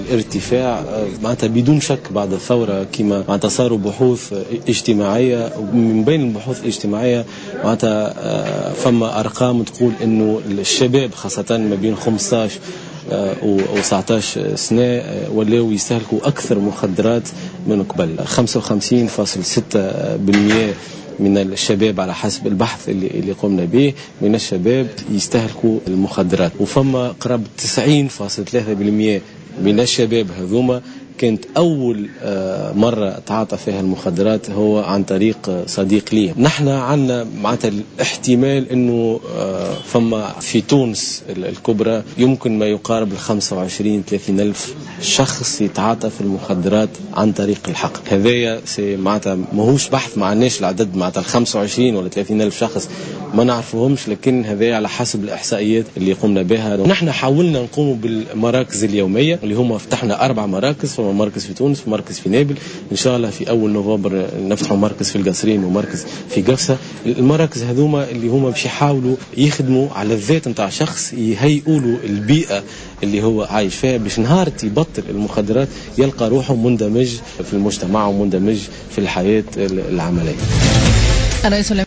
الارتفاع معناتها بدون شك بعد الثورة، كما معناتها صاروا بحوث اجتماعية، من بين البحوث الاجتماعية معناتها فما أرقام تقول إنه الشباب خاصة ما بين 15 و 19 سنة ولاو يستهلكوا أكثر مخدرات من قبل. 55.6% من الشباب على حسب البحث اللي قمنا به من الشباب يستهلكوا المخدرات، وفما قرب 90.3% من الشباب هذوما كانت أول مرة تعاطى فيها المخدرات هو عن طريق صديق ليه. نحن عنا معناتها الاحتمال أنه فما في تونس الكبرى يمكن ما يقارب 25-30 ألف شخص يتعاطى في المخدرات عن طريق الحقن. هذايا معناتها ماهوش بحث، ما عناش العدد معناتها 25 ولا 30 ألف شخص ما نعرفوهمش، لكن هذايا على حسب الإحصائيات اللي قمنا بها. نحن حاولنا نقوم بالمراكز اليومية اللي هم فتحنا 4 مراكز، فما مركز في تونس ومركز في نابل، إن شاء الله في أول نوفمبر نفتحوا مركز في القصرين ومركز في قفصة. المراكز هذوما اللي هم باش يحاولوا يخدموا على الذات نتاع شخص، يهيئوا له البيئة اللي هو عايش فيها باش نهار يبطل المخدرات يلقى روحه مندمج في المجتمع ومندمج في الحياة العملية.